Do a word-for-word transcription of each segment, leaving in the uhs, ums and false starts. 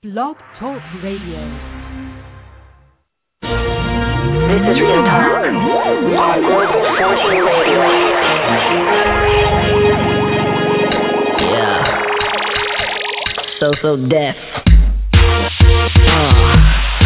Blog Talk Radio. This is Real Talk on Global Fortune Radio. Yeah. So, so deaf. Uh.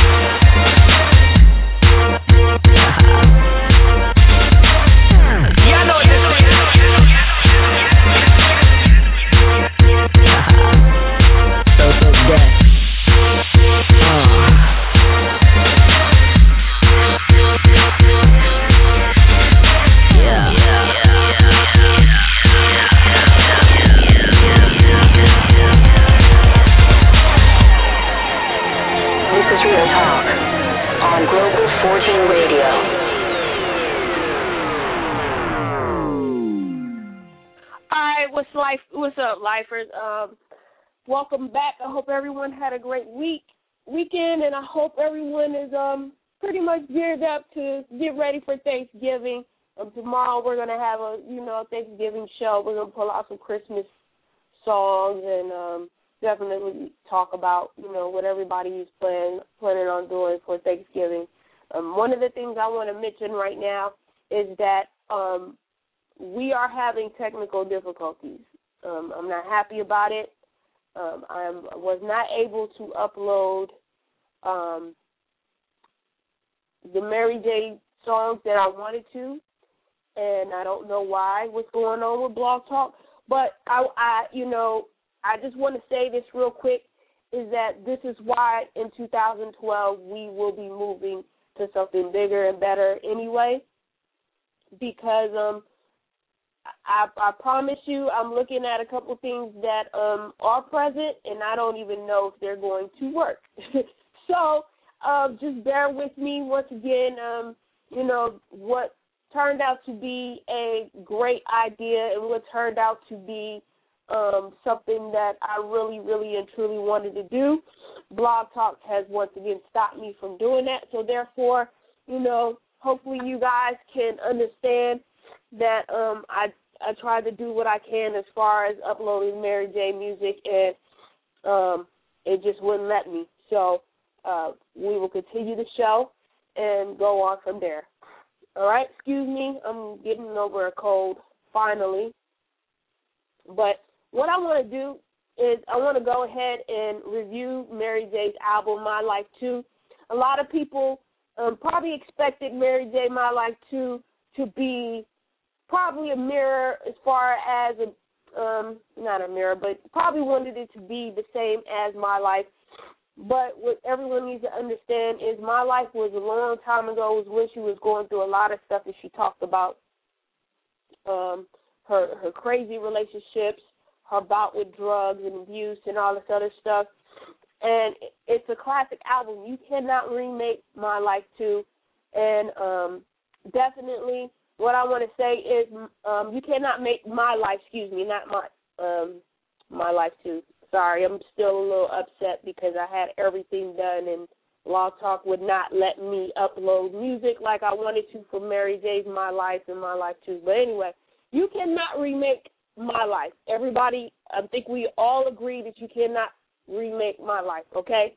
What's up, lifers? Um, welcome back. I hope everyone had a great week, weekend, and I hope everyone is um pretty much geared up to get ready for Thanksgiving. Um, tomorrow we're gonna have a you know Thanksgiving show. We're gonna pull out some Christmas songs and um, definitely talk about you know what everybody is planning planning on doing for Thanksgiving. Um, one of the things I want to mention right now is that um, we are having technical difficulties. Um, I'm not happy about it. Um, I was not able to upload um, the Mary J. songs that I wanted to, and I don't know why, what's going on with Blog Talk. But, I, I, you know, I just want to say this real quick, is that this is why in two thousand twelve we will be moving to something bigger and better anyway, because um, I, I promise you I'm looking at a couple things that um, are present, and I don't even know if they're going to work. so uh, just bear with me once again. Um, you know, what turned out to be a great idea and what turned out to be um, something that I really, really and truly wanted to do, Blog Talk has once again stopped me from doing that. So therefore, you know, hopefully you guys can understand that um, I I tried to do what I can as far as uploading Mary J. music, and um, it just wouldn't let me. So uh, we will continue the show and go on from there. All right? Excuse me. I'm getting over a cold finally. But what I want to do is I want to go ahead and review Mary J's album, My Life two. A lot of people um, probably expected Mary J. My Life two to be probably a mirror as far as, a, um, not a mirror, but probably wanted it to be the same as My Life. But what everyone needs to understand is My Life was a long time ago. It was when she was going through a lot of stuff that she talked about, um, her her crazy relationships, her bout with drugs and abuse and all this other stuff. And it's a classic album. You cannot remake My Life two. And um, definitely what I want to say is um, you cannot make My Life, excuse me, not My um, My Life two. Sorry, I'm still a little upset because I had everything done and Blog Talk would not let me upload music like I wanted to for Mary J's My Life and My Life two. But anyway, you cannot remake My Life. Everybody, I think we all agree that you cannot remake My Life, okay?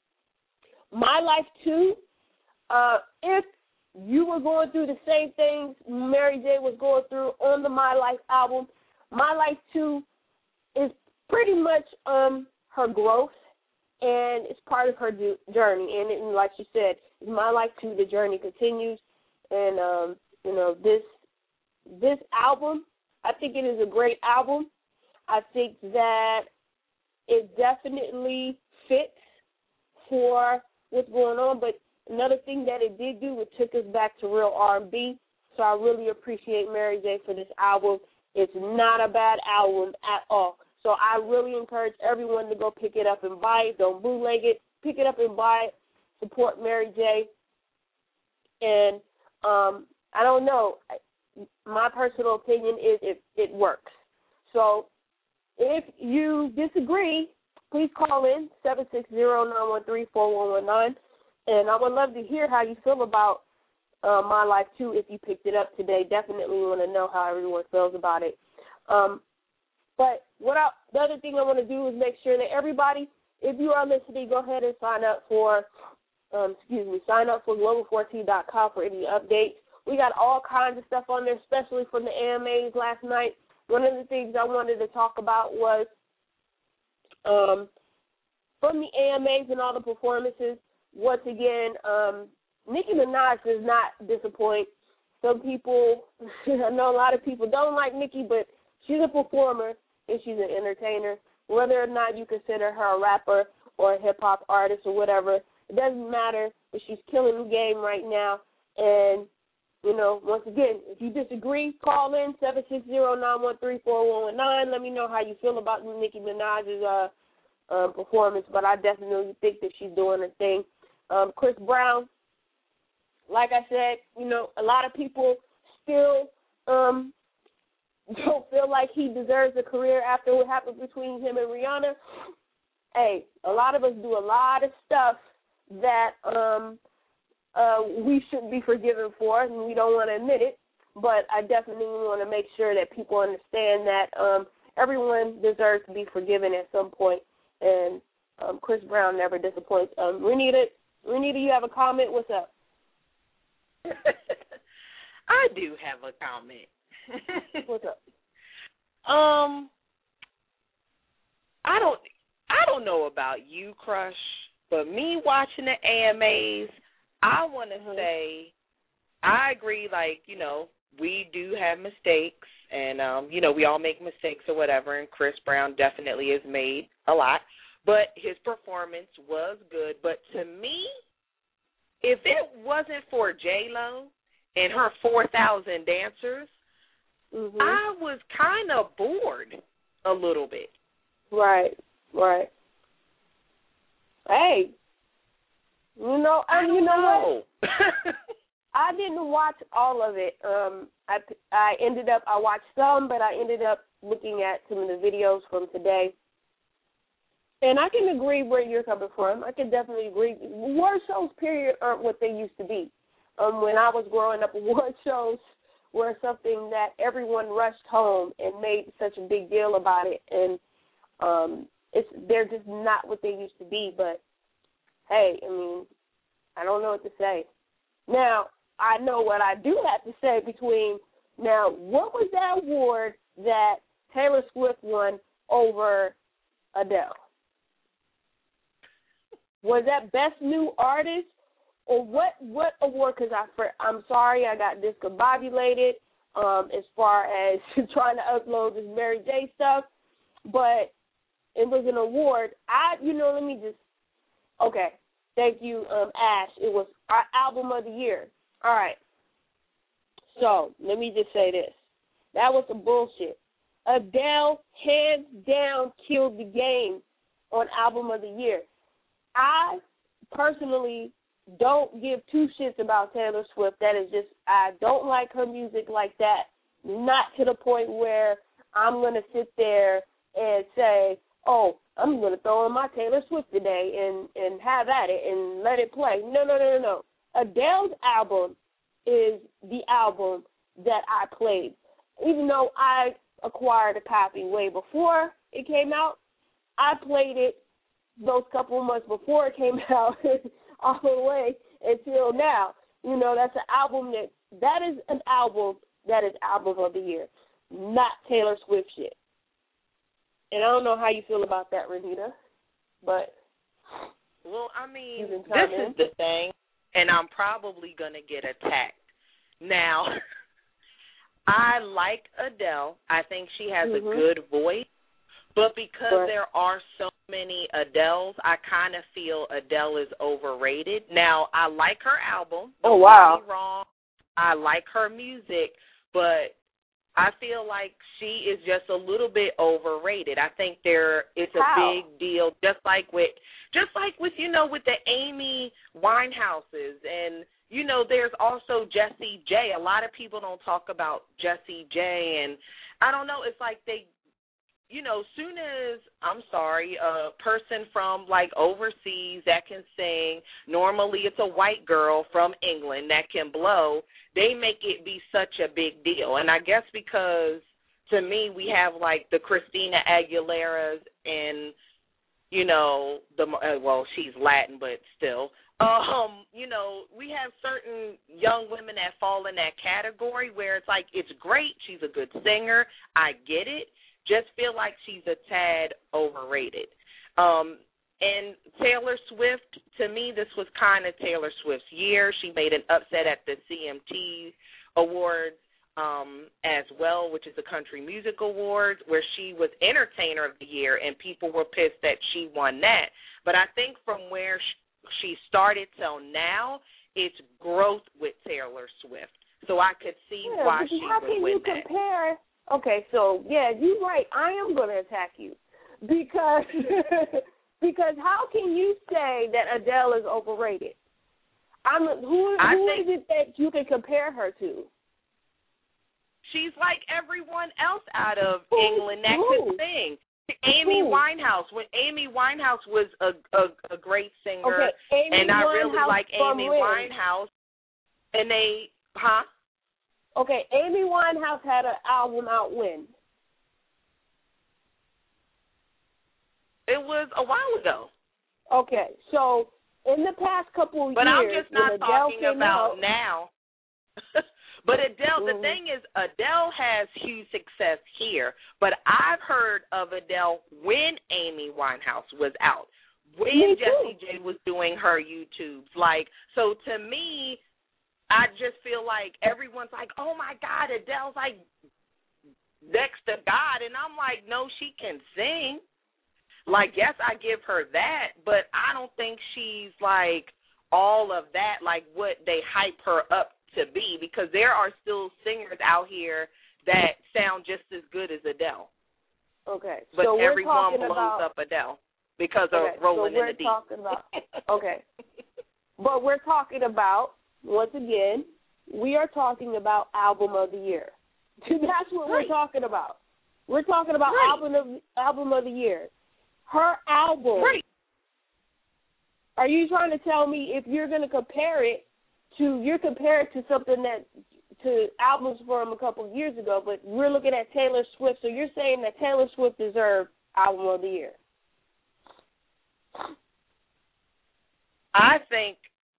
My Life two, uh, if you were going through the same things Mary J was going through on the My Life album, My Life two is pretty much um, her growth, and it's part of her do- journey. And, and like she said, My Life two, the journey continues. And, um, you know, this this album, I think it is a great album. I think that it definitely fits for what's going on. But another thing that it did do, it took us back to real R and B. So I really appreciate Mary J for this album. It's not a bad album at all. So I really encourage everyone to go pick it up and buy it. Don't bootleg it. Pick it up and buy it. Support Mary J. And um, I don't know. My personal opinion is it, it works. So if you disagree, please call in seven six zero, nine one three, four one one nine. And I would love to hear how you feel about uh, My Life two if you picked it up today. Definitely want to know how everyone feels about it. Um, But what I, the other thing I want to do is make sure that everybody if you are listening, go ahead and sign up for, um, excuse me, sign up for global fourteen dot com for any updates. We got all kinds of stuff on there, especially from the A M As last night. One of the things I wanted to talk about was um, from the A M As and all the performances, once again, um, Nicki Minaj does not disappoint. Some people, I know a lot of people don't like Nicki, but she's a performer and she's an entertainer. Whether or not you consider her a rapper or a hip-hop artist or whatever, it doesn't matter, but she's killing the game right now. And, you know, once again, if you disagree, call in seven six zero, nine one three, four one one nine. Let me know how you feel about Nicki Minaj's uh, uh, performance, but I definitely think that she's doing her thing. Um, Chris Brown, like I said, you know, a lot of people still um, don't feel like he deserves a career after what happened between him and Rihanna. Hey, a lot of us do a lot of stuff that um, uh, we shouldn't be forgiven for, and we don't want to admit it, but I definitely want to make sure that people understand that um, everyone deserves to be forgiven at some point, and um, Chris Brown never disappoints. Um, Renita, Renita, you have a comment? What's up? I do have a comment. What's up? Um, I don't, I don't know about you, Crush, but me watching the A M As, I want to mm-hmm. say, I agree. Like, you know, we do have mistakes, and um, you know, we all make mistakes or whatever. And Chris Brown definitely has made a lot, but his performance was good. But to me, if it wasn't for J-Lo and her four thousand dancers, mm-hmm. I was kind of bored a little bit. Right, right. Hey, you know, I you know, know. what? I didn't watch all of it. Um, I, I ended up, I watched some, but I ended up looking at some of the videos from today. And I can agree where you're coming from. I can definitely agree. Award shows, period, aren't what they used to be. Um, when I was growing up, award shows were something that everyone rushed home and made such a big deal about it. And um, it's they're just not what they used to be. But, hey, I mean, I don't know what to say. Now, I know what I do have to say between, now, what was that award that Taylor Swift won over Adele? Was that Best New Artist, or what? What award? Because I, for, I'm sorry, I got discombobulated um, as far as trying to upload this Mary J stuff, but it was an award. I, you know, let me just. Okay, thank you, um, Ash. It was our album of the year. All right. So let me just say this: that was some bullshit. Adele hands down killed the game on album of the year. I personally don't give two shits about Taylor Swift. That is just, I don't like her music like that. Not to the point where I'm going to sit there and say, oh, I'm going to throw on my Taylor Swift today and, and have at it and let it play. No, no, no, no, no. Adele's album is the album that I played. Even though I acquired a copy way before it came out, I played it those couple of months before it came out all the way until now. You know, that's an album that, that is an album that is album of the year, not Taylor Swift shit. And I don't know how you feel about that, Renita, but. Well, I mean, this in. is the thing, and I'm probably going to get attacked. Now, I like Adele. I think she has mm-hmm. a good voice. But because right. there are so many Adeles, I kind of feel Adele is overrated. Now, I like her album. Oh, wow. Don't get me wrong. I like her music, but I feel like she is just a little bit overrated. I think there it's a How? big deal, just like with, just like with you know, with the Amy Winehouses, and you know, there's also Jessie J. A lot of people don't talk about Jessie J, and I don't know. It's like they. You know, soon as, I'm sorry, a person from, like, overseas that can sing, normally it's a white girl from England that can blow, they make it be such a big deal. And I guess because, to me, we have, like, the Christina Aguileras and, you know, the uh, well, she's Latin, but still, um, you know, we have certain young women that fall in that category where it's like, it's great, she's a good singer, I get it, just feel like she's a tad overrated. Um, and Taylor Swift, to me, this was kind of Taylor Swift's year. She made an upset at the C M T Awards um, as well, which is the Country Music Awards, where she was Entertainer of the Year, and people were pissed that she won that. But I think from where she started till now, it's growth with Taylor Swift. So I could see yeah, why she how would can win you that. Compare? Okay, so, yeah, you're right. I am going to attack you because because how can you say that Adele is overrated? I'm who, I who think, is it that you can compare her to? She's like everyone else out of Who? England that Who? could sing. Amy Who? Winehouse. When Amy Winehouse was a a, a great singer, Okay, Amy and I really Winehouse like from Amy when? Winehouse. And they, huh? Okay, Amy Winehouse had an album out when? It was a while ago. Okay, so in the past couple of But years, I'm just not when Adele talking came about out, now. But Adele, mm-hmm. the thing is, Adele has huge success here. But I've heard of Adele when Amy Winehouse was out, when Jessie J was doing her YouTubes. Like, so to me, I just feel like everyone's like, oh, my God, Adele's like next to God. And I'm like, no, she can sing. Like, yes, I give her that, but I don't think she's like all of that, like what they hype her up to be, because there are still singers out here that sound just as good as Adele. Okay, but so we're everyone talking blows about, up Adele because okay, of Rolling so in the Deep. Talking about, okay, but we're talking about, once again, we are talking about album of the year. That's what right. we're talking about. We're talking about right. album of album of the year. Her album. Right. Are you trying to tell me if you're going to compare it to, you're comparing it to something that, to albums from a couple of years ago, but we're looking at Taylor Swift, so you're saying that Taylor Swift deserved album of the year? I think.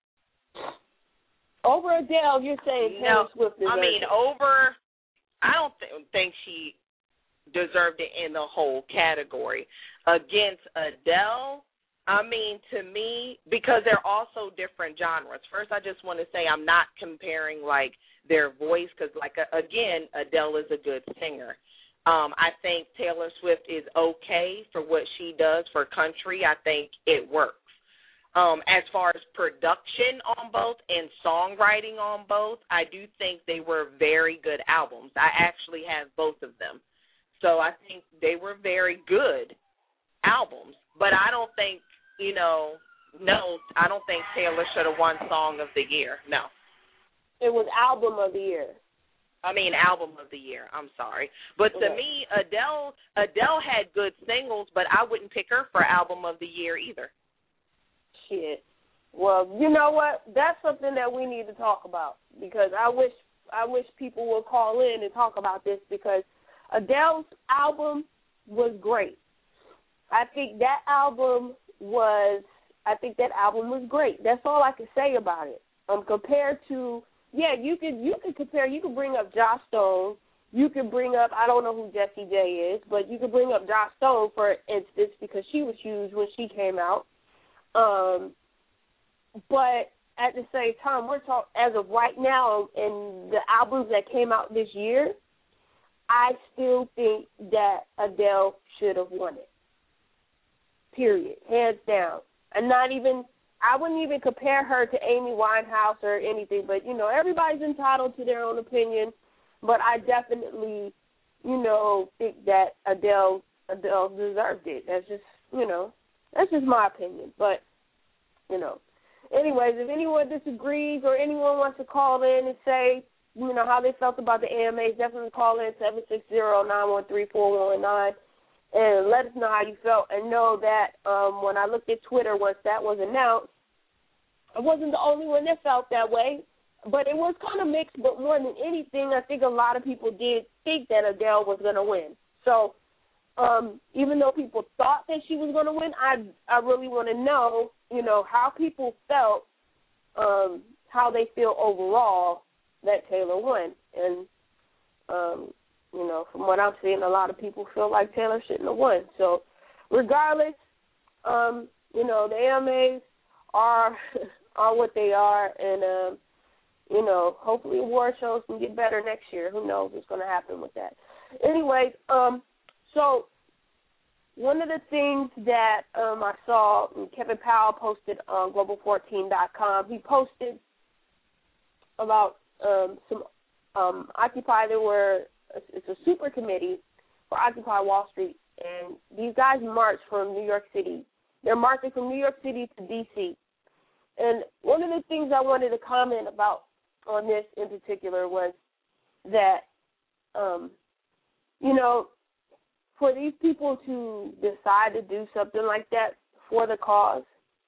Over Adele, you're saying Taylor no, Swift deserved I mean, it. over, I don't th- think she deserved it in the whole category. Against Adele, I mean, to me, because they're also different genres. First, I just want to say I'm not comparing, like, their voice because, like, again, Adele is a good singer. Um, I think Taylor Swift is okay for what she does for country. I think it works. Um, as far as production on both and songwriting on both, I do think they were very good albums. I actually have both of them. So I think they were very good albums. But I don't think, you know, no, I don't think Taylor should have won Song of the Year. No. It was album of the year. I mean, album of the year. I'm sorry. But to okay. me, Adele Adele had good singles, but I wouldn't pick her for album of the year either. Shit. Well, you know what? That's something that we need to talk about because I wish I wish people would call in and talk about this because Adele's album was great. I think that album was I think that album was great. That's all I can say about it. Um, compared to yeah, you could you could compare. You could bring up Joss Stone. You could bring up I don't know who Jessie J is, but you could bring up Joss Stone for instance because she was huge when she came out. Um, but at the same time, we're talking as of right now, and the albums that came out this year, I still think that Adele should have won it. Period, hands down. And not even, I wouldn't even compare her to Amy Winehouse or anything. But you know, everybody's entitled to their own opinion. But I definitely, you know, think that Adele Adele deserved it. That's just, you know. That's just my opinion, but, you know. Anyways, if anyone disagrees or anyone wants to call in and say, you know, how they felt about the A M As, definitely call in seven six zero, nine one three, four one nine and let us know how you felt. And know that um, when I looked at Twitter once that was announced, I wasn't the only one that felt that way, but it was kind of mixed. But more than anything, I think a lot of people did think that Adele was going to win. So, um, even though people thought that she was going to win, I I really want to know, you know, how people felt, um, how they feel overall that Taylor won. And, um, you know, from what I'm seeing, a lot of people feel like Taylor shouldn't have won. So regardless, um, you know, the A M As are, are what they are. And, um, you know, hopefully award shows can get better next year. Who knows what's going to happen with that. Anyways, um, so one of the things that um, I saw, Kevin Powell posted on global fourteen dot com, he posted about um, some um, Occupy. There were, it's a super committee for Occupy Wall Street, and these guys marched from New York City. They're marching from New York City to D C. And one of the things I wanted to comment about on this in particular was that, um, you know, for these people to decide to do something like that for the cause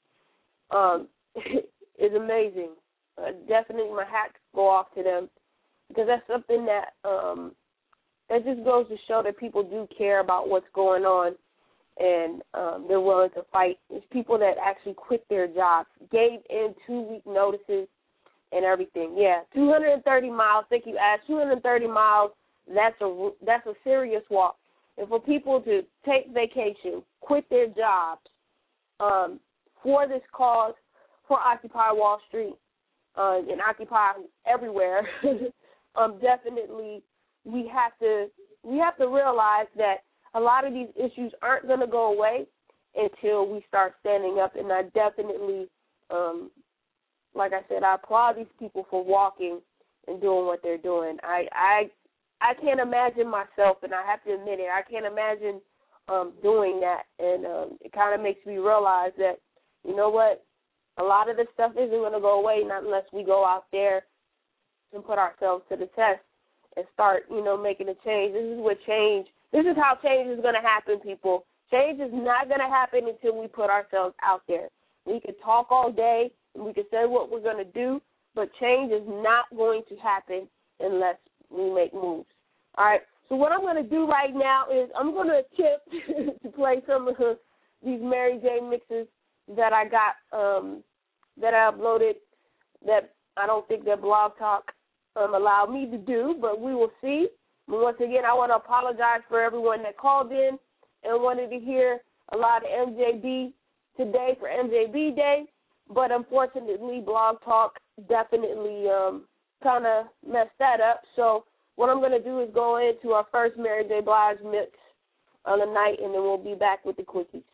um, is amazing. Uh, definitely my hat go off to them, because that's something that um, that just goes to show that people do care about what's going on, and um, they're willing to fight. There's people that actually quit their jobs, gave in two-week notices and everything. Yeah, two hundred thirty miles. Thank you, Ash. two hundred thirty miles. That's a that's a serious walk. And for people to take vacation, quit their jobs um, for this cause, for Occupy Wall Street, uh, and Occupy everywhere, um, definitely we have to we have to realize that a lot of these issues aren't going to go away until we start standing up. And I definitely, um, like I said, I applaud these people for walking and doing what they're doing. I I I can't imagine myself, and I have to admit it, I can't imagine um, doing that. And um, it kind of makes me realize that, you know what, a lot of this stuff isn't going to go away, not unless we go out there and put ourselves to the test and start, you know, making a change. This is what change, this is how change is going to happen, people. Change is not going to happen until we put ourselves out there. We could talk all day, and we could say what we're going to do, but change is not going to happen unless we make moves. All right, so what I'm going to do right now is I'm going to attempt to play some of the, these Mary J mixes that I got, um, that I uploaded, that I don't think that Blog Talk um, allowed me to do, but we will see. But once again, I want to apologize for everyone that called in and wanted to hear a lot of M J B today for M J B Day, but unfortunately, Blog Talk definitely um, kind of messed that up. So what I'm going to do is go into our first Mary J. Blige mix on the night, and then we'll be back with the quickies.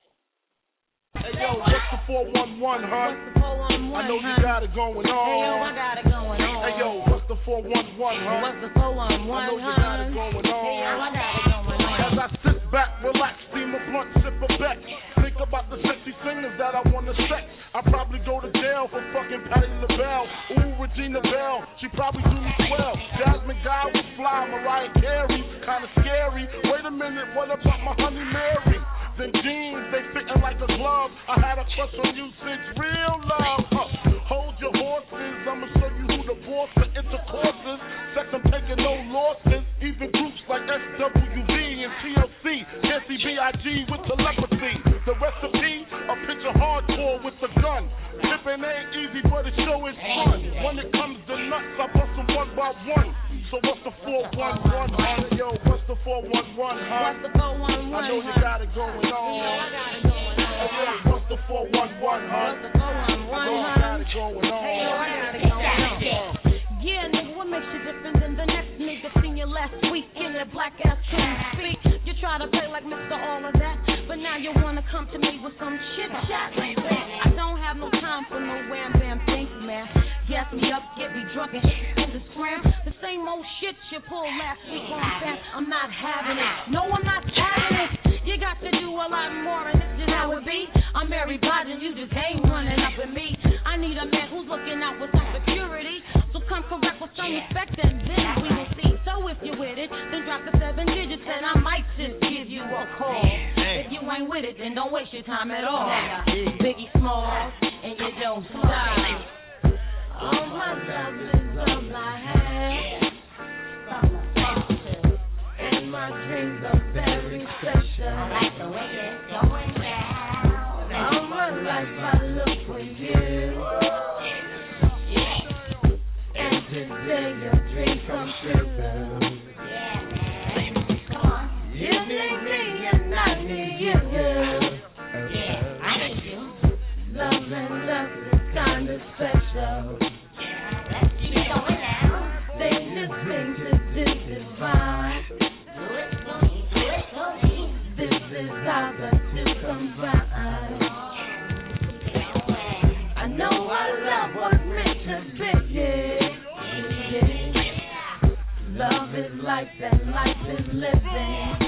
Hey, yo, what's the four one one, huh? What's the four one one, I know huh? you got it going on. Hey, yo, I got it going on. Hey, yo, what's the four one one, huh? What's the four one one, I know you huh? got it going on. Hey, yo, I got it going on. As I sit back, relax, steam a blunt, sip a beck. Think about the sexy singers that I want to sex. I probably go to jail for fucking Patti LaBelle. Ooh, Regina Belle, she probably do me swell. Jasmine Guy was fly, Mariah Carey, kinda scary. Wait a minute, what about my honey Mary? Them jeans, they fitting like a glove. I had a crush on you since real love. Huh. Hold your horses, I'ma show you who the boss of intercourses. Sex, I'm taking no losses. Even groups like S W V and T L C can't see B I G with telepathy. The recipe, a picture hardcore with the gun. Tipping ain't easy, but it sure is fun. When it comes to nuts, I bust them one by one. So what's the four one one, huh? Yo, what's the four one one, huh? What's the four one one, I know you huh? got it going on. You know I got it going on. Hey, yo, what's the four one one, huh? What's the four one one, I know you huh? got it going on. Hey, yo, I got it going on. Yeah, nigga, what makes you different than the next nigga seen you last week in that black ass tune speak? You try to play like Mister All of that, but now you wanna come to me with some shit shot. I don't have no time for no wham bam things, man. Gas me up, get me drunk and hit the scram. The same old shit you pulled last week on that. I'm not having it. No, I'm not having it. You got to do a lot more, and this is how it be. I'm Mary Blige, and you just ain't running up with me. I need a man who's looking out for some security. So come correct with some respect, and then we will see. So if you're with it, then drop the seven digits, and I might just give you a call. If you ain't with it, then don't waste your time at all. Biggie Smalls, and you don't stop. All my love is all I have, and my dreams are very special. look for you. Yeah. And today your dream comes true. Yeah. Come on. You need me and I need you. Yeah, I need you. Love and love is kind of special. Yeah, let's keep it going now. They listening to this divine. Do it for me, do it for me. This is how the two combine. I know our love was meant to be, yeah, yeah. Love is life and life is living.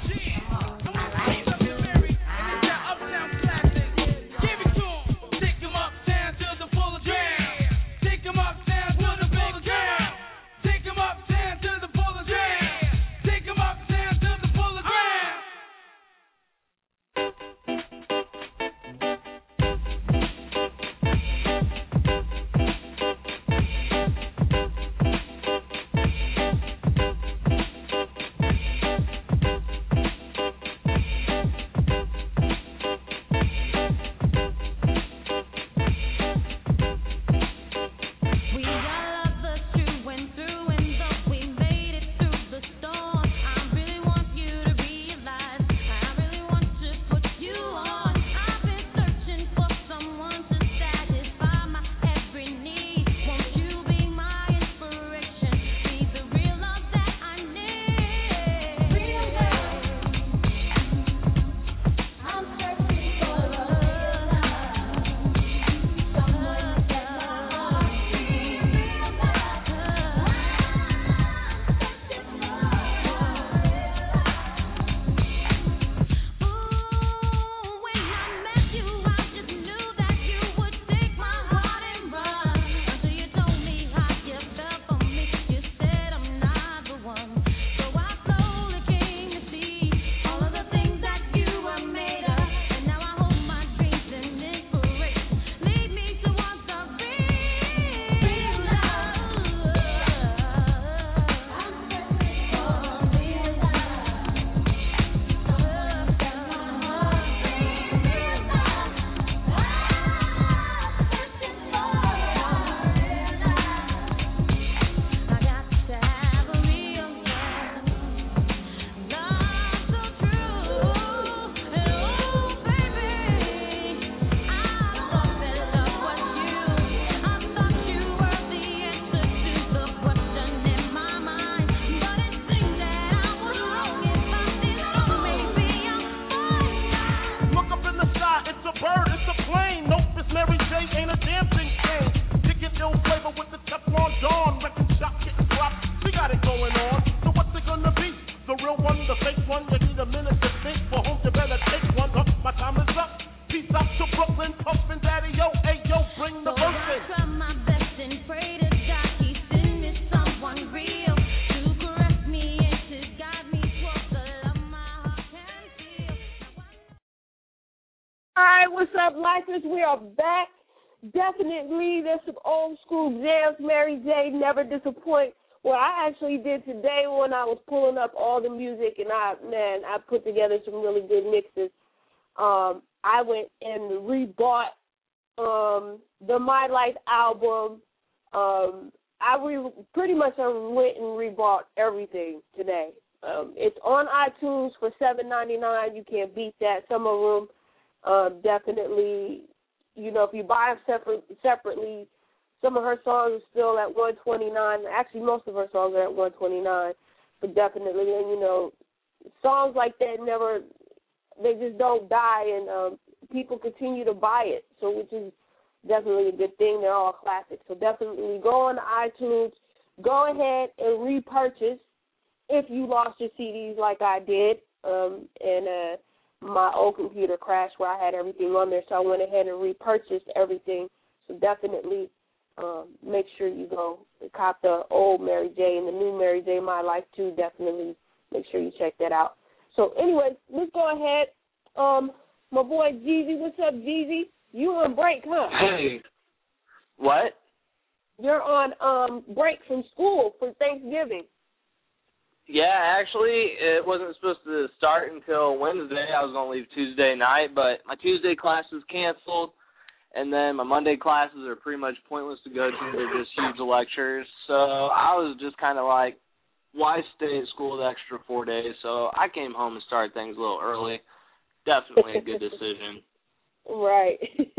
We are back. Definitely, there's some old school jams. Mary J. Never Disappoint. What I actually did today when I was pulling up all the music, and I, man, I put together some really good mixes. Um, I went and rebought um, the My Life album. Um, I re- pretty much I went and rebought everything today. Um, it's on iTunes for seven ninety-nine. You can't beat that. Some of them uh, definitely. You know, if you buy them separate, separately, some of her songs are still at one twenty-nine. Actually, most of her songs are at one twenty-nine. But definitely, and you know, songs like that never, they just don't die, and um, people continue to buy it. So, which is definitely a good thing. They're all classics. So definitely go on iTunes, go ahead and repurchase if you lost your C Ds like I did, um, and uh. my old computer crashed where I had everything on there, so I went ahead and repurchased everything. So definitely um, make sure you go cop the old Mary J and the new Mary J, My Life too. Definitely make sure you check that out. So anyway, let's go ahead. Um, my boy Jeezy, what's up, Jeezy? You on break, huh? Hey, what? You're on um, break from school for Thanksgiving. Yeah, actually, it wasn't supposed to start until Wednesday. I was going to leave Tuesday night, but my Tuesday class was canceled, And then my Monday classes are pretty much pointless to go to. They're just huge lectures. So I was just kind of like, why stay at school the extra four days? So I came home and started things a little early. Definitely a good decision. Right.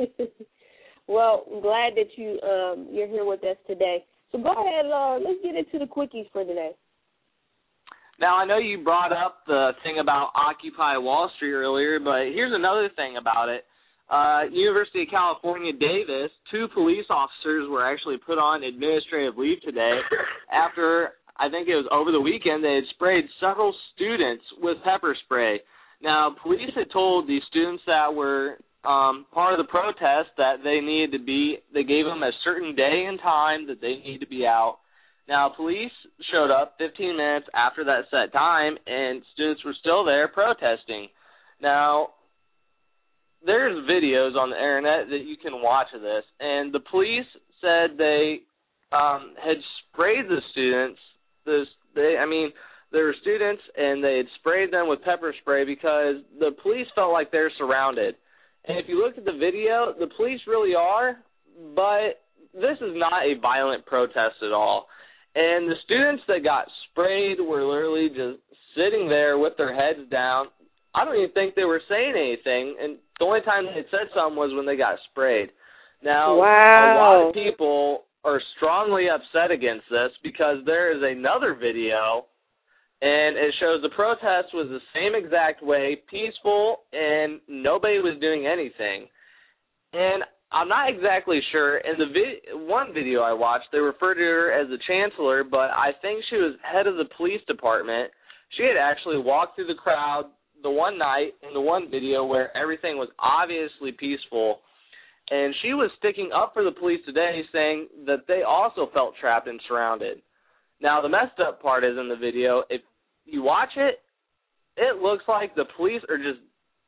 Well, I'm glad that you, um, you're here with us today. So go ahead, uh, let's get into the quickies for today. Now, I know you brought up the thing about Occupy Wall Street earlier, but here's another thing about it. Uh, University of California, Davis, two police officers were actually put on administrative leave today after, I think it was over the weekend, they had sprayed several students with pepper spray. Now, police had told these students that were um, part of the protest that they needed to be, they gave them a certain day and time that they needed to be out. Now, police showed up fifteen minutes after that set time, and students were still there protesting. Now, there's videos on the internet that you can watch of this, and the police said they um, had sprayed the students. This, they, I mean, there were students, and they had sprayed them with pepper spray because the police felt like they're surrounded. And if you look at the video, the police really are, but this is not a violent protest at all. And the students that got sprayed were literally just sitting there with their heads down. I don't even think they were saying anything, and the only time they said something was when they got sprayed. Now, wow. A lot of people are strongly upset against this because there is another video, and it shows the protest was the same exact way, peaceful, and nobody was doing anything. And I'm not exactly sure. In the vi- one video I watched, they referred to her as the chancellor, but I think she was head of the police department. She had actually walked through the crowd the one night in the one video where everything was obviously peaceful, and she was sticking up for the police today, saying that they also felt trapped and surrounded. Now, the messed up part is in the video, if you watch it, it looks like the police are just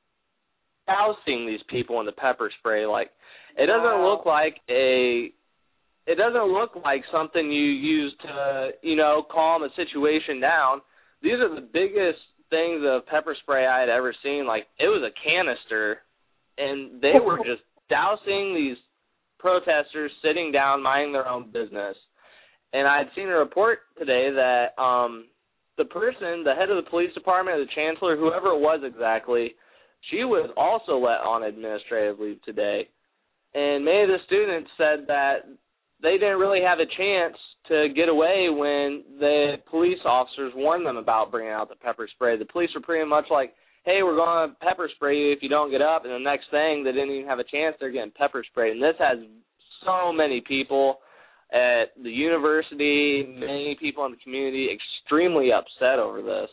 dousing these people in the pepper spray. Like, it doesn't wow. look like a, it doesn't look like something you use to, you know, calm a situation down. These are the biggest things of pepper spray I had ever seen. Like, it was a canister, and they were just dousing these protesters sitting down, minding their own business. And I had seen a report today that um, the person, the head of the police department, or the chancellor, whoever it was exactly, she was also let on administrative leave today. And many of the students said that they didn't really have a chance to get away when the police officers warned them about bringing out the pepper spray. The police were pretty much like, hey, we're going to pepper spray you if you don't get up. And the next thing, they didn't even have a chance. They're getting pepper sprayed. And this has so many people at the university, many people in the community extremely upset over this.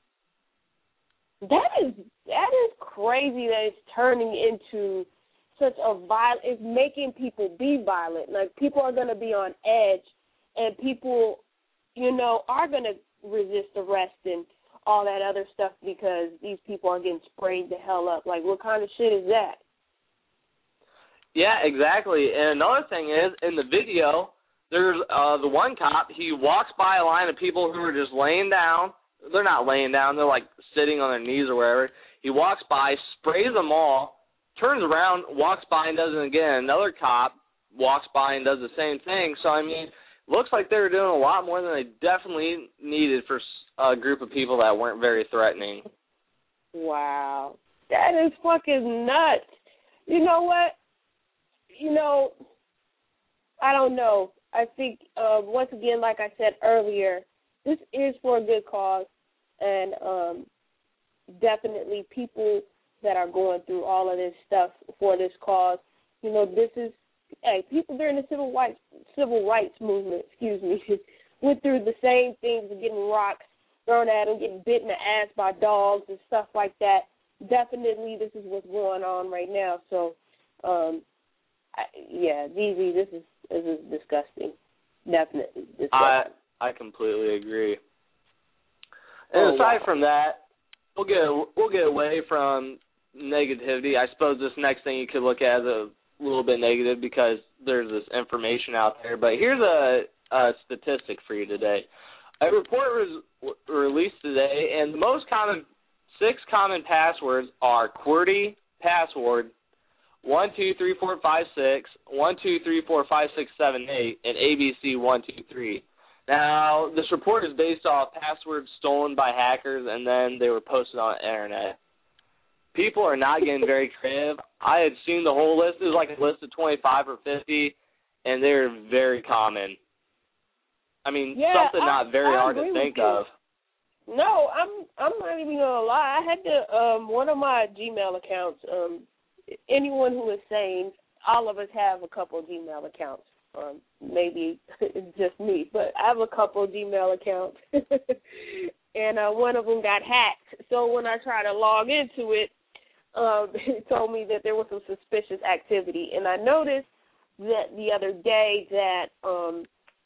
That is that is crazy that it's turning into such a violent, it's making people be violent. Like, people are going to be on edge, and people, you know, are going to resist arrest and all that other stuff because these people are getting sprayed the hell up. Like, what kind of shit is that? Yeah, exactly. And another thing is, in the video, there's uh, the one cop, he walks by a line of people who are just laying down. They're not laying down. They're, like, sitting on their knees or wherever. He walks by, sprays them all, turns around, walks by and does it again. Another cop walks by and does the same thing. So, I mean, looks like they were doing a lot more than they definitely needed for a group of people that weren't very threatening. Wow. That is fucking nuts. You know what? You know, I don't know. I think, uh, once again, like I said earlier, this is for a good cause, and um, definitely people that are going through all of this stuff for this cause, you know, this is, hey, people during the civil rights civil rights movement, excuse me, went through the same things of getting rocks thrown at them, getting bit in the ass by dogs and stuff like that. Definitely this is what's going on right now. So, um, I, yeah, Z Z, this is, this is disgusting. Definitely disgusting. I, I completely agree. And oh, aside wow. from that, we'll get we'll get away from negativity. I suppose this next thing you could look at is a little bit negative because there's this information out there. But here's a, a statistic for you today. A report was released today, and the most common, six common passwords are QWERTY password, one two three four five six, one two three four five six seven eight, and A B C one two three. Now, this report is based off passwords stolen by hackers, and then they were posted on the internet. People are not getting very creative. I had seen the whole list. It was like a list of twenty-five or fifty, and they're very common. I mean, yeah, something I, not very I hard to think of. No, I'm I'm not even gonna lie. I had to um one of my Gmail accounts. Um, anyone who is sane, all of us have a couple of Gmail accounts. Um, maybe it's just me, but I have a couple of Gmail accounts, and uh, one of them got hacked. So when I tried to log into it, um, it told me that there was some suspicious activity, and I noticed that the other day that um,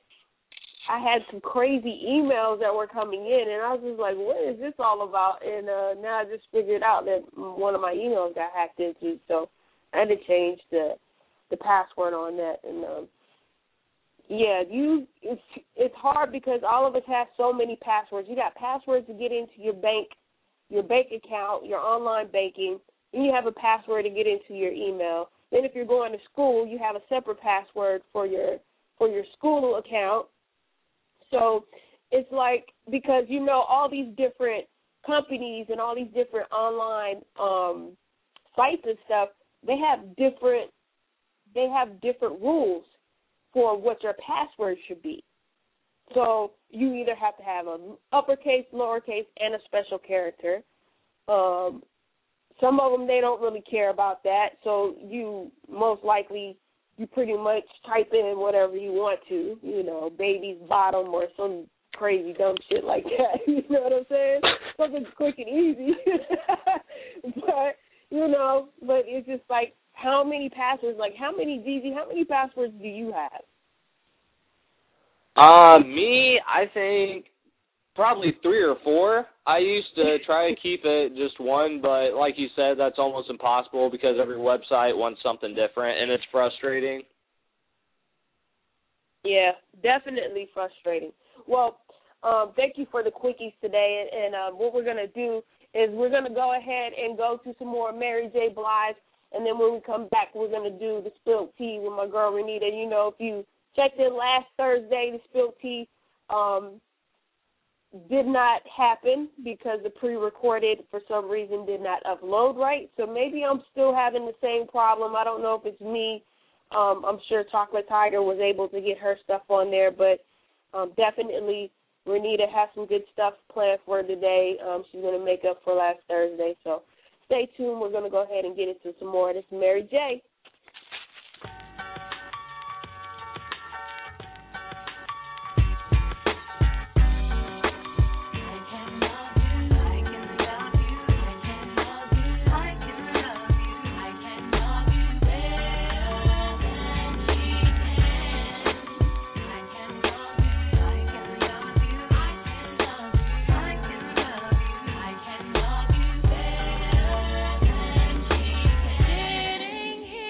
I had some crazy emails that were coming in, and I was just like, what is this all about? And uh, now I just figured out that one of my emails got hacked into, so I had to change the the password on that. And um, yeah, you it's it's hard because all of us have so many passwords. You got passwords to get into your bank, your bank account, your online banking. Then you have a password to get into your email. Then if you're going to school, you have a separate password for your for your school account. So it's like, because you know all these different companies and all these different online um, sites and stuff, they have different they have different rules for what your password should be. So you either have to have an uppercase, lowercase, and a special character. Um, some of them, they don't really care about that. So you most likely, you pretty much type in whatever you want to, you know, baby's bottom or some crazy dumb shit like that. You know what I'm saying? Something quick and easy. But, you know, but it's just like, how many passwords, like how many, D Z, how many passwords do you have? Uh, me, I think probably three or four. I used to try to keep it just one, but like you said, that's almost impossible because every website wants something different, and it's frustrating. Yeah, definitely frustrating. Well, um, thank you for the quickies today, and, and uh, what we're going to do is we're going to go ahead and go to some more Mary J. Blige, and then when we come back, we're going to do the spilled tea with my girl Renita. You know, if you checked in last Thursday, the spilled tea um, did not happen because the pre-recorded, for some reason, did not upload right. So maybe I'm still having the same problem. I don't know if it's me. Um, I'm sure Chocolate Tiger was able to get her stuff on there, but um, definitely Renita has some good stuff planned for today. Um, she's going to make up for last Thursday. So stay tuned. We're going to go ahead and get into some more. This is Mary J. Sitting here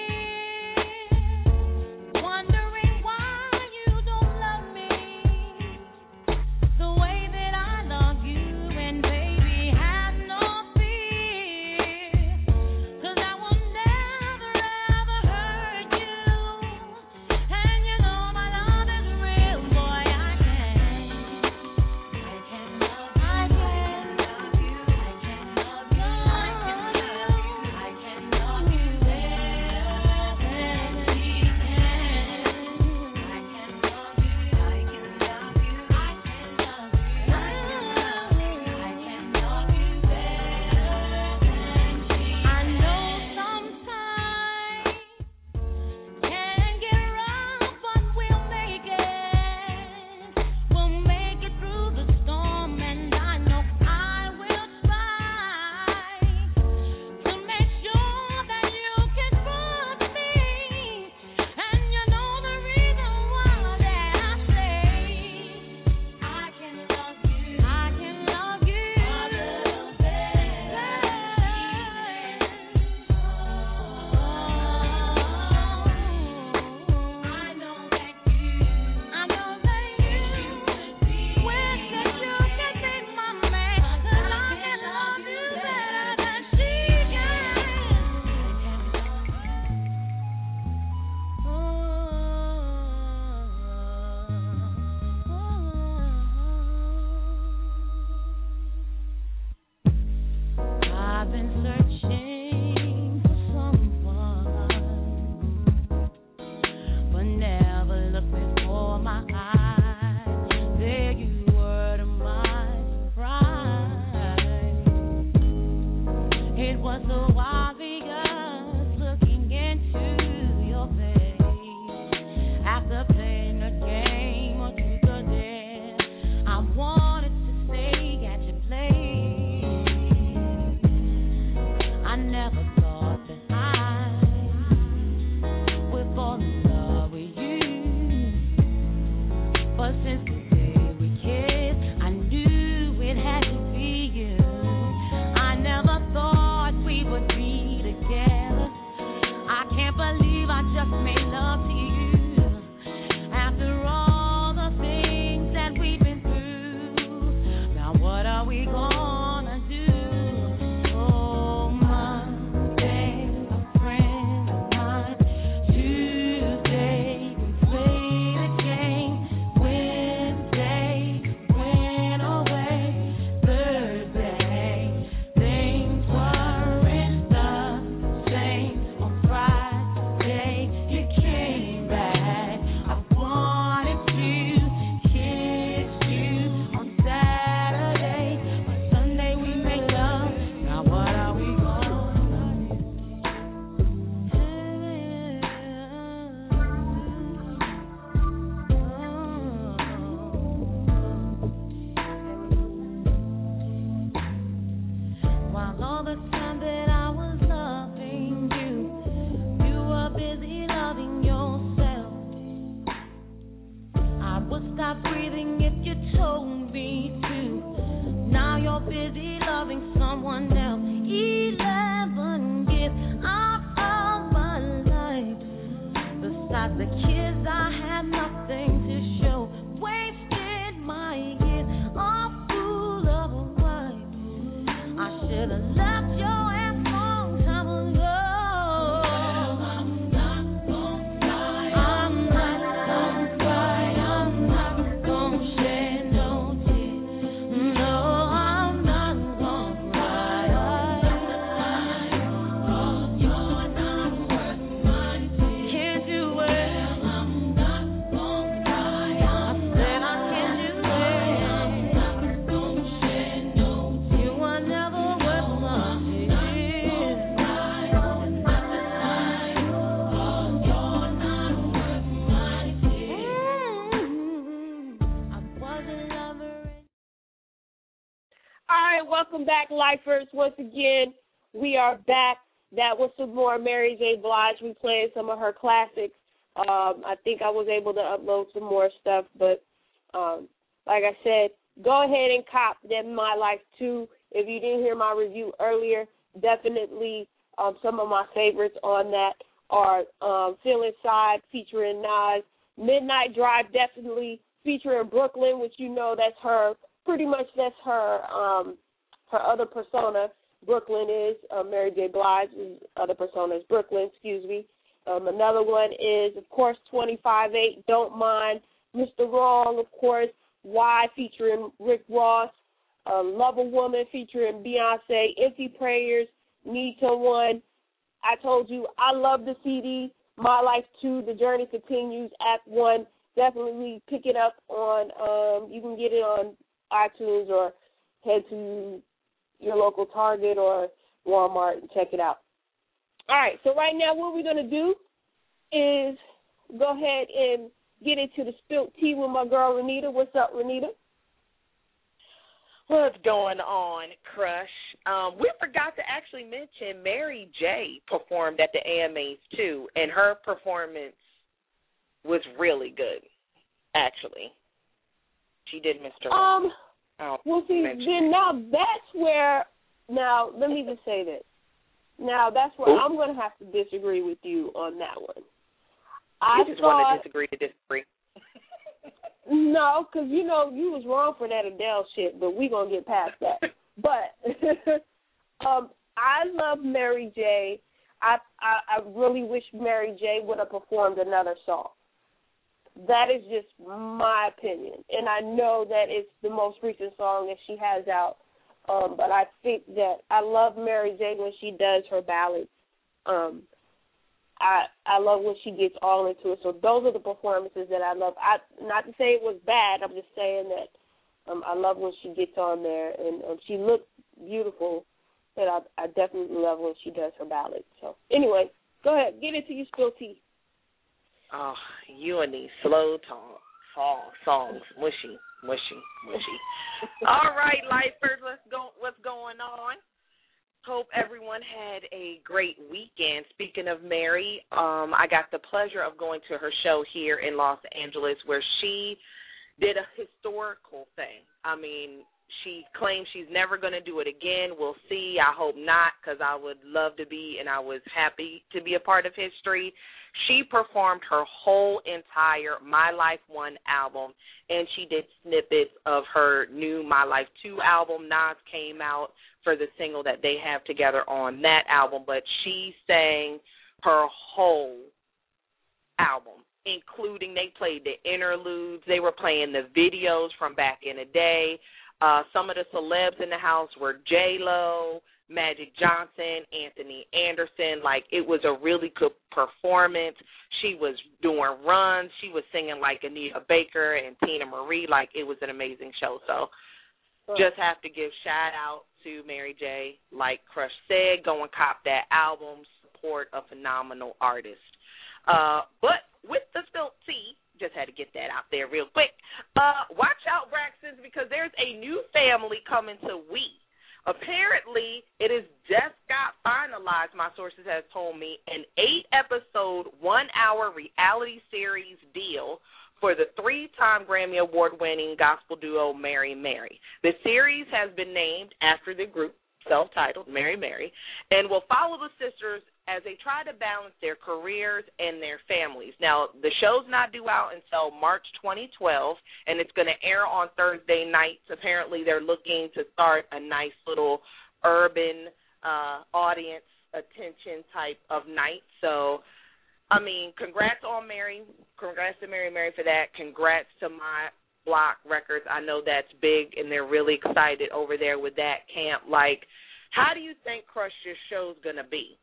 Besides the kids, I had nothing to show. Wasted my years, all full of a wife. I should have left your ass long time ago. Well, I'm not gonna cry. I'm not gonna cry. I'm not gonna shed no tears. No, I'm not gonna cry. You're not worth my tears. Can't do it. Well, I'm not gonna cry. I said I can't do it. I'm not gonna shed no tears. You are never worth my tears. All right, welcome back, lifers. Once again, we are back. That was some more Mary J. Blige. We played some of her classics. Um, I think I was able to upload some more stuff, but um, like I said, go ahead and cop them My Life two. If you didn't hear my review earlier, definitely um, some of my favorites on that are um, Feel Inside featuring Nas, Midnight Drive definitely featuring Brooklyn, which you know that's her, pretty much that's her um, her other persona. Brooklyn is uh, Mary J. Blige's other persona is Brooklyn, excuse me. Um, another one is, of course, twenty-five eight, Don't Mind, Mister Wrong, of course, Y featuring Rick Ross, uh, Love a Woman featuring Beyonce, Empty Prayers, Need Someone. I told you I love the C D, My Life two, The Journey Continues, Act one. Definitely pick it up on, um, you can get it on iTunes or head to your local Target or Walmart and check it out. All right, so right now what we're going to do is go ahead and get into the spilt tea with my girl, Renita. What's up, Renita? What's going on, Crush? Um, we forgot to actually mention Mary J. performed at the A M As, too, and her performance was really good, actually. She did Mister Wrong. Um, well, see, then now that's where, now let me just say this. Now that's where Ooh. I'm going to have to disagree with you on that one. I you just thought, want to disagree to disagree. No, because, you know, you was wrong for that Adele shit, but we're going to get past that. But um, I love Mary J. I, I, I really wish Mary J. would have performed another song. That is just my opinion. And I know that it's the most recent song that she has out. Um, but I think that I love Mary J. when she does her ballads. Um, I I love when she gets all into it. So those are the performances that I love. I not to say it was bad. I'm just saying that um, I love when she gets on there and um, she looks beautiful. And I I definitely love when she does her ballads. So anyway, go ahead, get into your spill tea. Oh, you and these slow talk song songs, mushy, mushy, mushy. All right, lifers, let's go. What's going on? Hope everyone had a great weekend. Speaking of Mary, um, I got the pleasure of going to her show here in Los Angeles where she did a historical thing. I mean, she claims she's never going to do it again. We'll see. I hope not, because I would love to be, and I was happy to be a part of history. She performed her whole entire My Life one album, and she did snippets of her new My Life two album. Nas came out for the single that they have together on that album, but she sang her whole album, including they played the interludes. They were playing the videos from back in the day. Uh, some of the celebs in the house were J-Lo, Magic Johnson, Anthony Anderson. Like, it was a really good performance. She was doing runs. She was singing like Anita Baker and Tina Marie. Like, it was an amazing show. So just have to give shout out to Mary J. Like Crush said, go and cop that album, support a phenomenal artist. Uh, but with the spilt tea, just had to get that out there real quick. Uh, watch out, Braxtons, because there's a new family coming to We. Apparently, it is just got finalized, my sources have told me, an eight-episode, one-hour reality series deal for the three-time Grammy Award-winning gospel duo Mary Mary. The series has been named after the group, self-titled Mary Mary, and will follow the sisters as they try to balance their careers and their families. Now, the show's not due out until March twenty twelve, and it's going to air on Thursday nights. Apparently, they're looking to start a nice little urban uh, audience attention type of night. So, I mean, congrats on Mary. Congrats to Mary Mary for that. Congrats to My Block Records. I know that's big, and they're really excited over there with that camp. Like, how do you think Crush Your Show's going to be?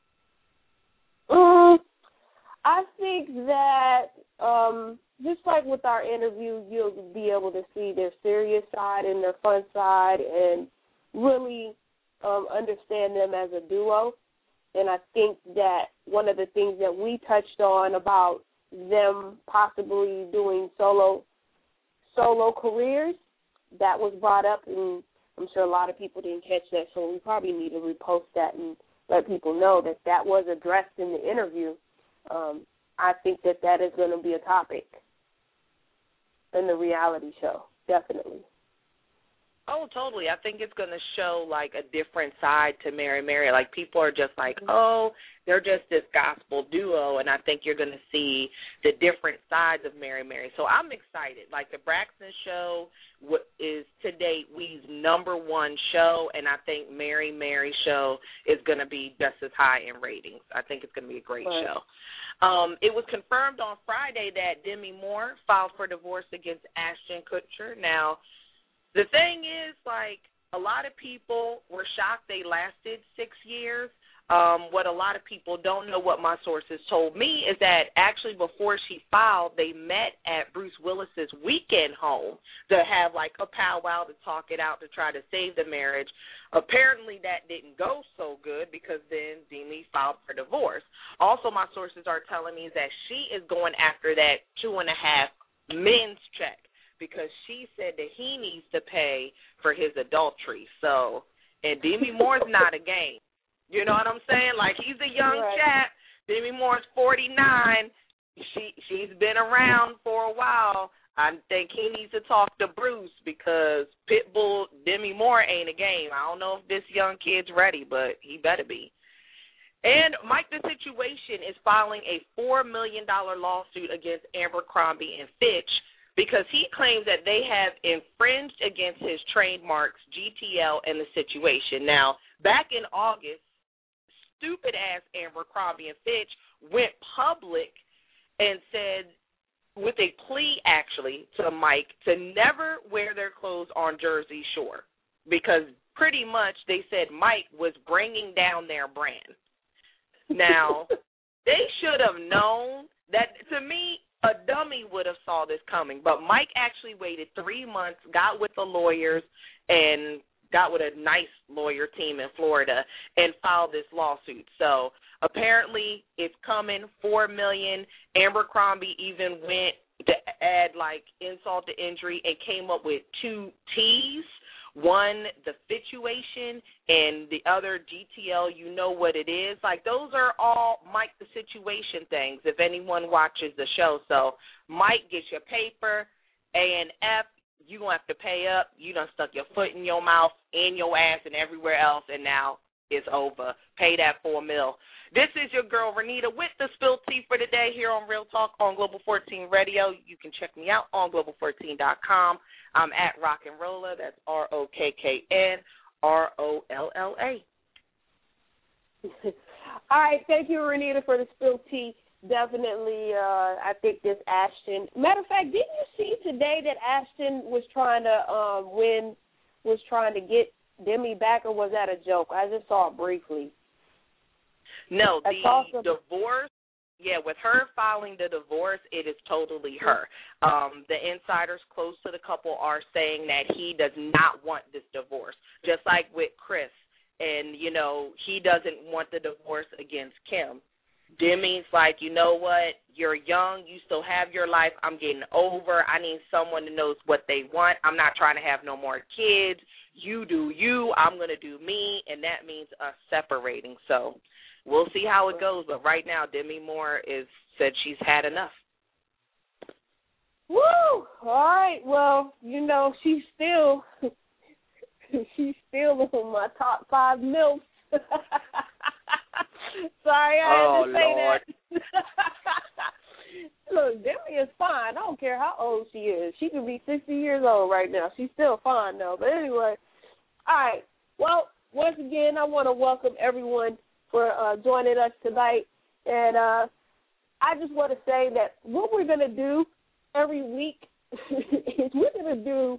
Um, I think that um, just like with our interview, you'll be able to see their serious side and their fun side and really um, understand them as a duo. And I think that one of the things that we touched on about them possibly doing solo solo careers, that was brought up, and I'm sure a lot of people didn't catch that, so we probably need to repost that and let people know that that was addressed in the interview. Um, I think that that is going to be a topic in the reality show, definitely. Oh, totally. I think it's going to show, like, a different side to Mary Mary. Like, people are just like, oh, they're just this gospel duo, and I think you're going to see the different sides of Mary Mary. So I'm excited. Like, the Braxton show is, to date, We's number one show, and I think Mary Mary show is going to be just as high in ratings. I think it's going to be a great right. show. Um, it was confirmed on Friday that Demi Moore filed for divorce against Ashton Kutcher. Now, the thing is, like, a lot of people were shocked they lasted six years. Um, what a lot of people don't know, what my sources told me, is that actually before she filed, they met at Bruce Willis's weekend home to have, like, a powwow to talk it out to try to save the marriage. Apparently that didn't go so good because then Demi filed for divorce. Also, my sources are telling me that she is going after that two and a half men's check, because she said that he needs to pay for his adultery. So, and Demi Moore's not a game. You know what I'm saying? Like, he's a young right. chap. Demi Moore's forty-nine. She, she's been around for a while. I think he needs to talk to Bruce because Pitbull, Demi Moore ain't a game. I don't know if this young kid's ready, but he better be. And Mike the Situation is filing a four million dollars lawsuit against Abercrombie and Fitch because he claims that they have infringed against his trademarks, G T L, and the Situation. Now, back in August, stupid-ass Abercrombie and Fitch went public and said, with a plea, actually, to Mike to never wear their clothes on Jersey Shore because pretty much they said Mike was bringing down their brand. Now, they should have known that, to me, a dummy would have saw this coming, but Mike actually waited three months, got with the lawyers, and got with a nice lawyer team in Florida and filed this lawsuit. So apparently it's coming, four million dollars. Abercrombie even went to add, like, insult to injury and came up with two T's. One, the Situation, and the other, G T L, you know what it is. Like, those are all Mike the Situation things, if anyone watches the show. So Mike gets your paper, A and F, you going to have to pay up. You done stuck your foot in your mouth, in your ass, and everywhere else, and now it's over. Pay that four mil. This is your girl, Renita, with the Spill Tea for today here on Real Talk on Global fourteen Radio. You can check me out on global fourteen dot com. I'm at Rock and Rolla. That's R O K K N R O L L A. All right. Thank you, Renita, for the Spill Tea. Definitely, uh, I think this Ashton. Matter of fact, didn't you see today that Ashton was trying to um, win, was trying to get Demi back, or was that a joke? I just saw it briefly. No, the awesome. divorce, yeah, with her filing the divorce, it is totally her. Um, the insiders close to the couple are saying that he does not want this divorce, just like with Chris. And, you know, he doesn't want the divorce against Kim. Demi's like, you know what, you're young, you still have your life, I'm getting over, I need someone who knows what they want, I'm not trying to have no more kids, you do you, I'm going to do me, and that means us separating. So we'll see how it goes, but right now Demi Moore is said she's had enough. Woo! All right, well, you know, she's still, she's still in my top five milfs. Sorry, I had Oh, to say Lord. that. Look, Demi is fine. I don't care how old she is. She could be sixty years old right now. She's still fine, though. But anyway, all right. Well, once again, I want to welcome everyone for uh, joining us tonight. And uh, I just want to say that what we're going to do every week is we're going to do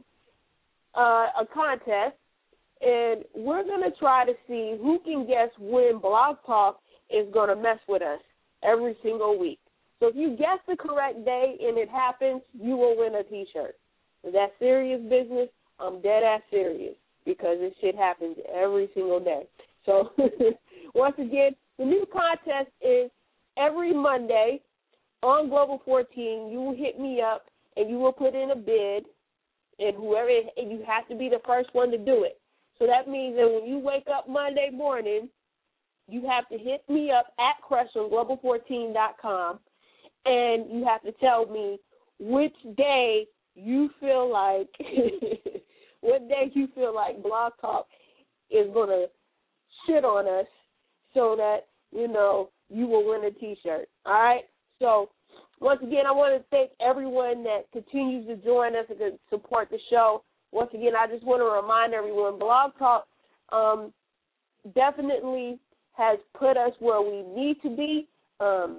uh, a contest, and we're going to try to see who can guess when Blog Talk is going to mess with us every single week. So if you guess the correct day and it happens, you will win a T-shirt. Is that serious business? I'm dead-ass serious because this shit happens every single day. So once again, the new contest is every Monday on Global fourteen. You will hit me up and you will put in a bid, and whoever and you have to be the first one to do it. So that means that when you wake up Monday morning, you have to hit me up at Crush on global fourteen dot com, and you have to tell me which day you feel like what day you feel like Blog Talk is going to shit on us so that, you know, you will win a T-shirt. All right? So, once again, I want to thank everyone that continues to join us and to support the show. Once again, I just want to remind everyone, Blog Talk um, definitely has put us where we need to be. Um,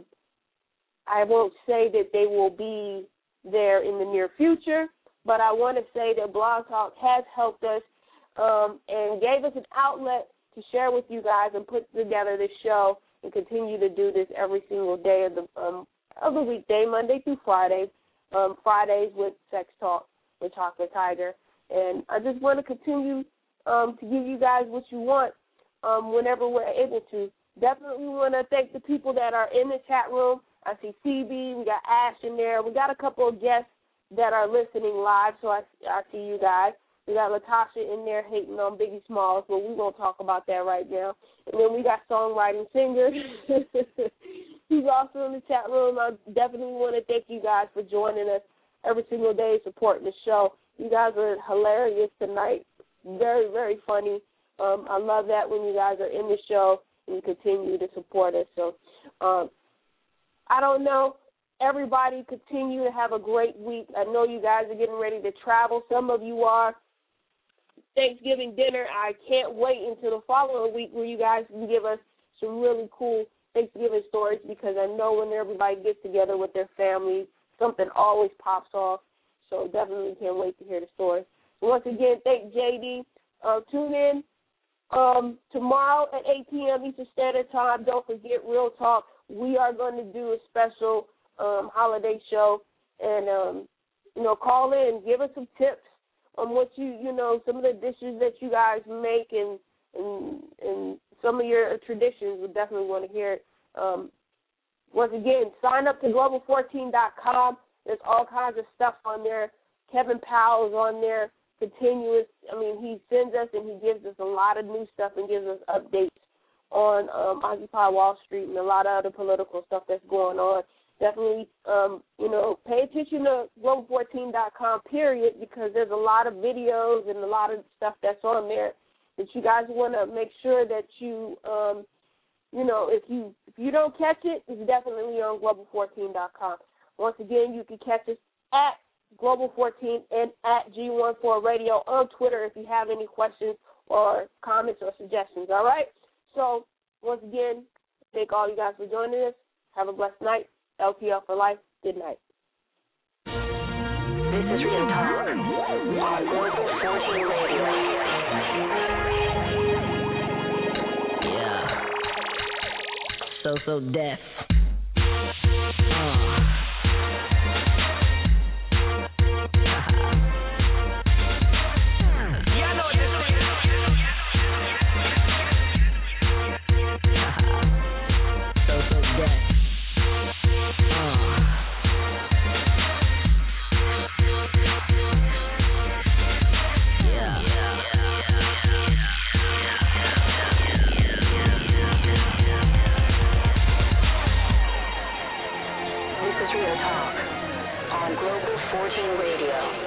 I won't say that they will be there in the near future, but I want to say that Blog Talk has helped us um, and gave us an outlet to share with you guys and put together this show and continue to do this every single day of the um, of the weekday, Monday through Friday, um, Fridays with Sex Talk with Chocolate Tiger. And I just want to continue um, to give you guys what you want um, whenever we're able to. Definitely want to thank the people that are in the chat room. I see Phoebe, we got Ash in there. We got a couple of guests that are listening live, so I, I see you guys. We got Latasha in there hating on Biggie Smalls, but we won't talk about that right now. And then we got songwriting singer. He's also in the chat room. I definitely want to thank you guys for joining us every single day, supporting the show. You guys are hilarious tonight. Very, very funny. Um, I love that when you guys are in the show and you continue to support us. So um, I don't know. Everybody continue to have a great week. I know you guys are getting ready to travel. Some of you are. Thanksgiving dinner, I can't wait until the following week where you guys can give us some really cool Thanksgiving stories, because I know when everybody gets together with their families, something always pops off. So definitely can't wait to hear the story. So once again, thank J D. Uh, tune in um, tomorrow at eight p.m. Eastern Standard Time. Don't forget Real Talk. We are going to do a special um, holiday show, and um, you know, call in, give us some tips on what you, you know, some of the dishes that you guys make and and, and some of your traditions. We definitely want to hear it. Um, once again, sign up to global fourteen dot com. There's all kinds of stuff on there. Kevin Powell is on there, continuous. I mean, he sends us and he gives us a lot of new stuff and gives us updates on um, Occupy Wall Street and a lot of other political stuff that's going on. Definitely, um, you know, pay attention to global fourteen dot com, period, because there's a lot of videos and a lot of stuff that's on there that you guys want to make sure that you, um, you know, if you if you don't catch it, it's definitely on global fourteen dot com. Once again, you can catch us at global fourteen and at G fourteen Radio on Twitter if you have any questions or comments or suggestions, all right? So, once again, thank all you guys for joining us. Have a blessed night. L P L for life. Good night. This is Real Talk on Global fourteen Radio. Yeah. So, so deaf. Real Talk on Global fourteen Radio.